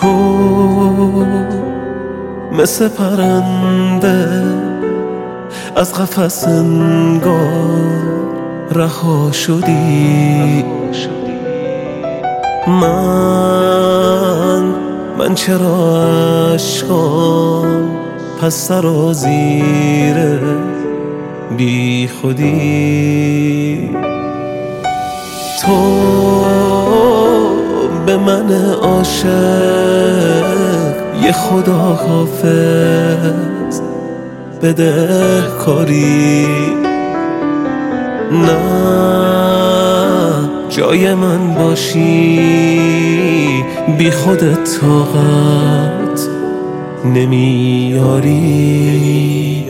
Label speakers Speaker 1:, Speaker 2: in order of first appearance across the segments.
Speaker 1: تو مثل پرنده از قفس انگار رها شدی. من چرا عشقام پس سرازیر بی خودی. تو به من عاشق یه خدا حافظ بدهکاری. نه جای من باشی بی خودت طاقت نمیاری.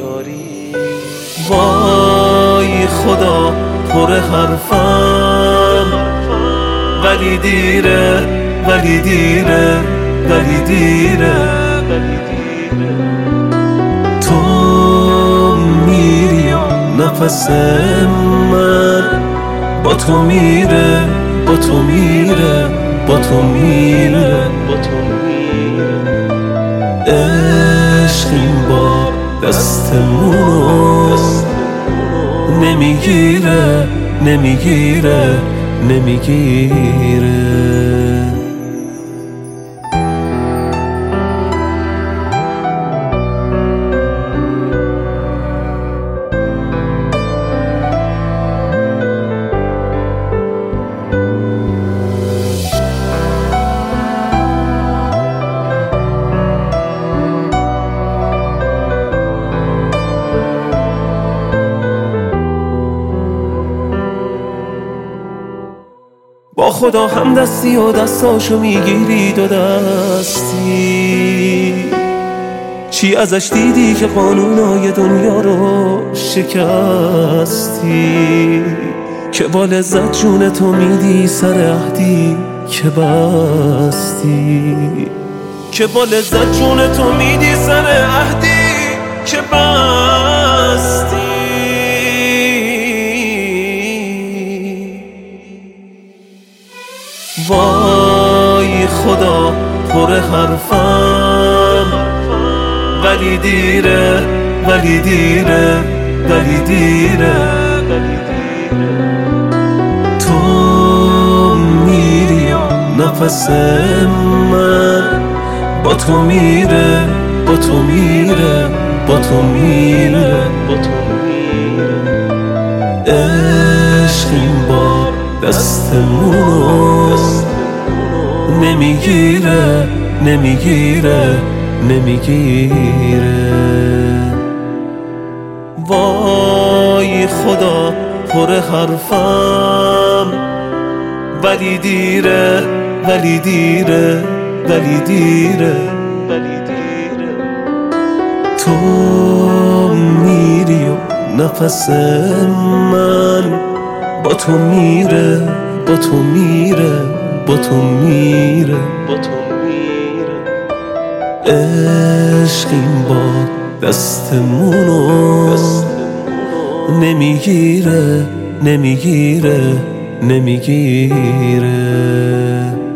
Speaker 1: وای خدا پر حرفم ولی دیره ولی دیره ولی دیره. تو میری نفس من با تو میره با تو میره با تو میره. عشق این بار دستمونو نمیگیره نمیگیره نمیگیره. با خدا هم دستی و دستاشو میگیری دو دستی. چی ازش دیدی که قانونای دنیا رو شکستی؟ که با لذت جون تو میدی سر عهدی که بستی. که با لذت جون تو میدی سر عهدی که بستی. وای خدا پر حرفم ولی دیره ولی دیره ولی دیره. تو میری نفس من با تو میره با تو میره با تو میره. عشق این بار دستمونو نمیگیره، نمیگیره، نمیگیره. وای خدا پر حرفم، ولی دیره، ولی دیره، ولی دیره. تو میری و نفس من با تو میره، با تو میره، با تو میره. عشق این بار دستمونو نمیگیره، نمیگیره، نمیگیره.